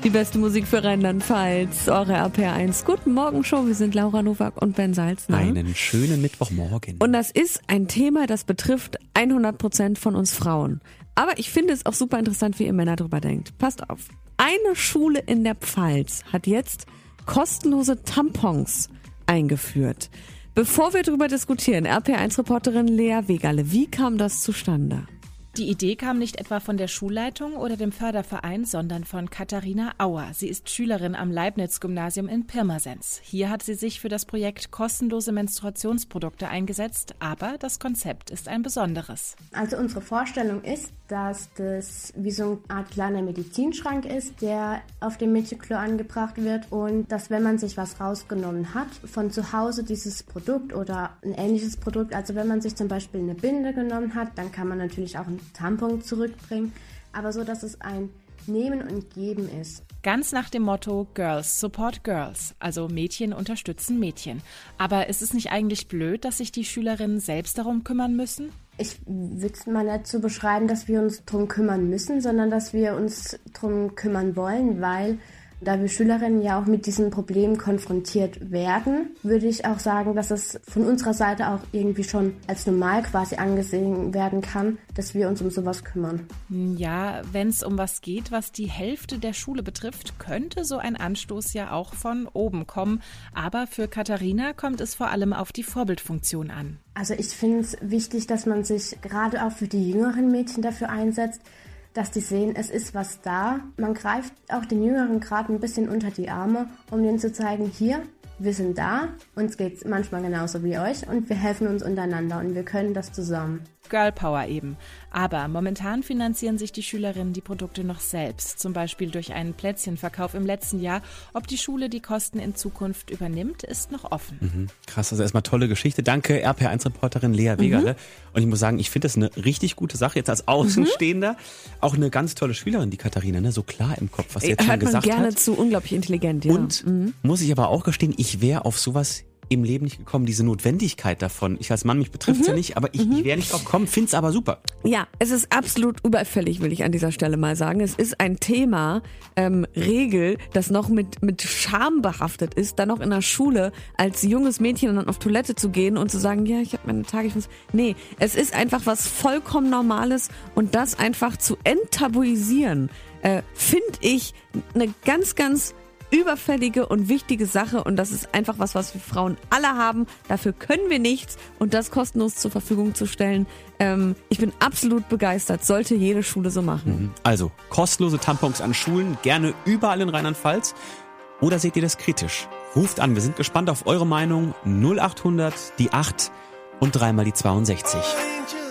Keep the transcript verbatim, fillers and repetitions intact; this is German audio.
Die beste Musik für Rheinland-Pfalz, eure R P R eins Guten Morgen Show. Wir sind Laura Nowak und Ben Salzner. Einen schönen Mittwochmorgen. Und das ist ein Thema, das betrifft hundert Prozent von uns Frauen. Aber ich finde es auch super interessant, wie ihr Männer drüber denkt. Passt auf. Eine Schule in der Pfalz hat jetzt kostenlose Tampons eingeführt. Bevor wir darüber diskutieren, R P R eins Reporterin Lea Wegerle, wie kam das zustande? Die Idee kam nicht etwa von der Schulleitung oder dem Förderverein, sondern von Katharina Auer. Sie ist Schülerin am Leibniz-Gymnasium in Pirmasens. Hier hat sie sich für das Projekt kostenlose Menstruationsprodukte eingesetzt, aber das Konzept ist ein besonderes. Also unsere Vorstellung ist, dass das wie so eine Art kleiner Medizinschrank ist, der auf dem Mädchenklo angebracht wird und dass, wenn man sich was rausgenommen hat, von zu Hause dieses Produkt oder ein ähnliches Produkt, also wenn man sich zum Beispiel eine Binde genommen hat, dann kann man natürlich auch ein Tampon zurückbringen, aber so, dass es ein Nehmen und Geben ist. Ganz nach dem Motto Girls support Girls, also Mädchen unterstützen Mädchen. Aber ist es nicht eigentlich blöd, dass sich die Schülerinnen selbst darum kümmern müssen? Ich würde es mal nicht so beschreiben, dass wir uns darum kümmern müssen, sondern dass wir uns darum kümmern wollen, weil da wir Schülerinnen ja auch mit diesen Problemen konfrontiert werden, würde ich auch sagen, dass es von unserer Seite auch irgendwie schon als normal quasi angesehen werden kann, dass wir uns um sowas kümmern. Ja, wenn es um was geht, was die Hälfte der Schule betrifft, könnte so ein Anstoß ja auch von oben kommen. Aber für Katharina kommt es vor allem auf die Vorbildfunktion an. Also ich finde es wichtig, dass man sich gerade auch für die jüngeren Mädchen dafür einsetzt, dass die sehen, es ist was da. Man greift auch den Jüngeren gerade ein bisschen unter die Arme, um denen zu zeigen, hier, wir sind da, uns geht's manchmal genauso wie euch und wir helfen uns untereinander und wir können das zusammen. Girl Power eben. Aber momentan finanzieren sich die Schülerinnen die Produkte noch selbst, zum Beispiel durch einen Plätzchenverkauf im letzten Jahr. Ob die Schule die Kosten in Zukunft übernimmt, ist noch offen. Mhm. Krass, also erstmal tolle Geschichte. Danke, R P R eins Reporterin Lea Wegerle. Mhm. Und ich muss sagen, ich finde das eine richtig gute Sache, jetzt als Außenstehender. Mhm. Auch eine ganz tolle Schülerin, die Katharina, ne? So klar im Kopf, was sie jetzt schon gesagt hat. Hört man gerne zu, unglaublich intelligent, ja. Und mhm. muss ich aber auch gestehen, ich wäre auf sowas im Leben nicht gekommen, diese Notwendigkeit davon. Ich als Mann, mich betrifft es mhm. ja nicht, aber ich, mhm. ich wäre nicht drauf gekommen, finde es aber super. Ja, es ist absolut überfällig, will ich an dieser Stelle mal sagen. Es ist ein Thema, ähm, Regel, das noch mit, mit Scham behaftet ist, dann noch in der Schule als junges Mädchen dann auf Toilette zu gehen und zu sagen, ja, ich habe meine Tage, ich muss... Nee, es ist einfach was vollkommen Normales und das einfach zu enttabuisieren, äh, finde ich eine ganz, ganz überfällige und wichtige Sache und das ist einfach was, was wir Frauen alle haben. Dafür können wir nichts und das kostenlos zur Verfügung zu stellen. Ähm, ich bin absolut begeistert. Sollte jede Schule so machen. Also, kostenlose Tampons an Schulen, gerne überall in Rheinland-Pfalz. Oder seht ihr das kritisch? Ruft an, wir sind gespannt auf eure Meinung. null acht hundert, die acht und dreimal die zweiundsechzig.